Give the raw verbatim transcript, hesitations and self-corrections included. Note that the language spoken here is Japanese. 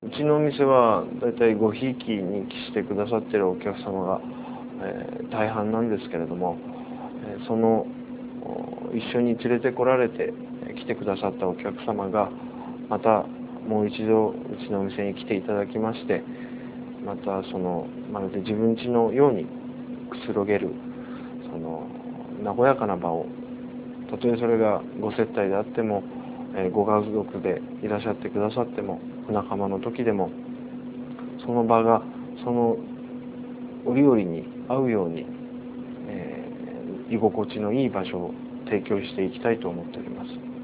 うちのお店はだいたいごひいきにしてくださっているお客様が、えー、大半なんですけれども、えー、その一緒に連れてこられて来てくださったお客様がまたもう一度うちのお店に来ていただきまして、またそのまるで自分家のようにくつろげるその和やかな場を、たとえそれがご接待であっても、えー、ご家族でいらっしゃってくださっても、お仲間の時でも、その場がその折々に合うように、えー、居心地のいい場所を提供していきたいと思っております。